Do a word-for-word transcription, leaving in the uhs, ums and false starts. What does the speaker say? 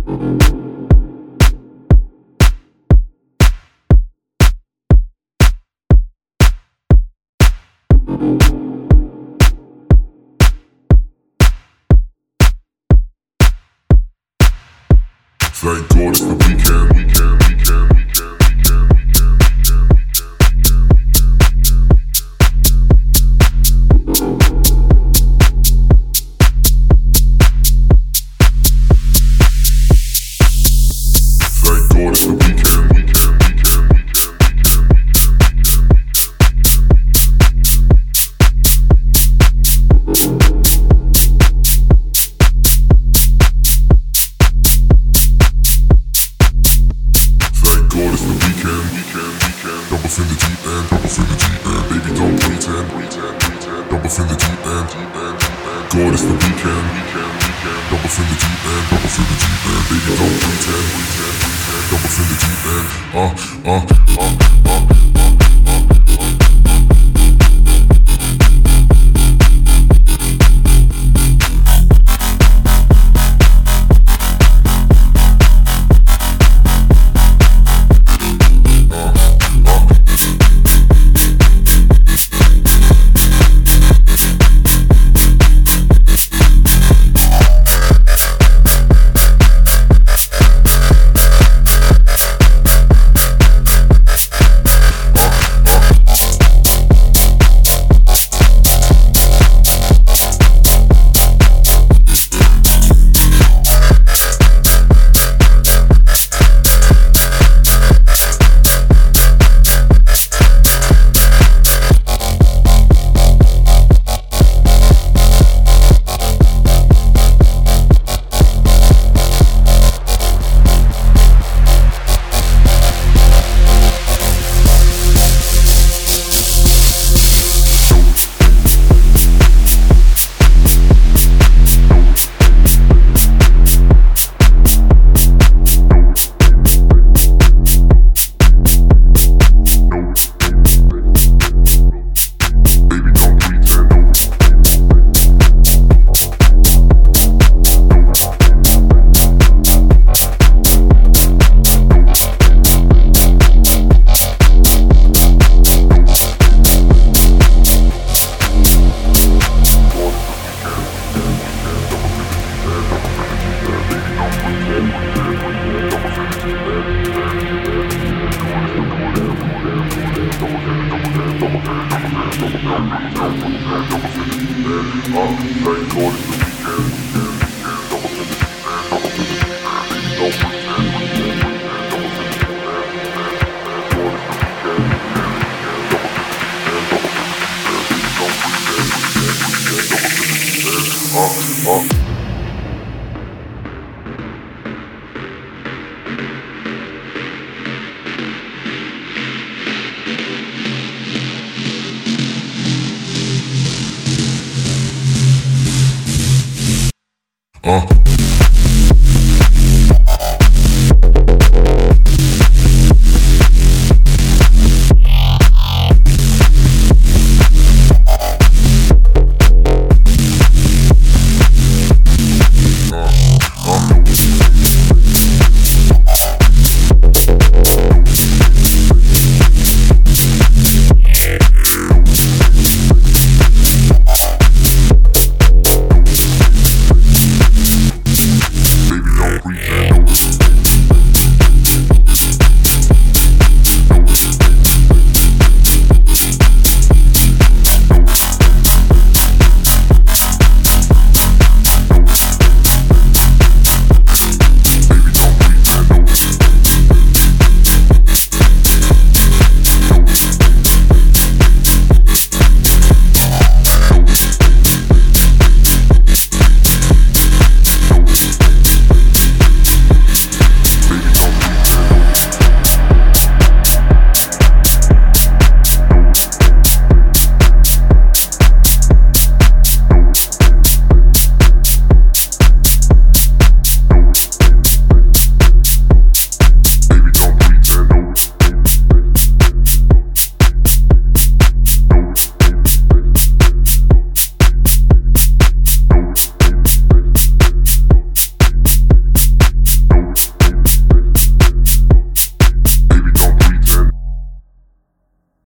Thank God it's the weekend, weekend, weekend, weekend, weekend, weekend, Thank God it's the weekend, weekend, weekend, God, it's the weekend, weekend, weekend. Jump off in the deep end, jump off in the deep end. Baby, don't pretend, pretend, pretend. Jump off in the deep end, deep end, deep end. God, it's the weekend, weekend, weekend. Jump off in the deep end, jump off in the deep end. Baby, don't pretend, pretend, pretend. Jump off in the deep end. Uh, uh, uh, uh, uh. Thank God.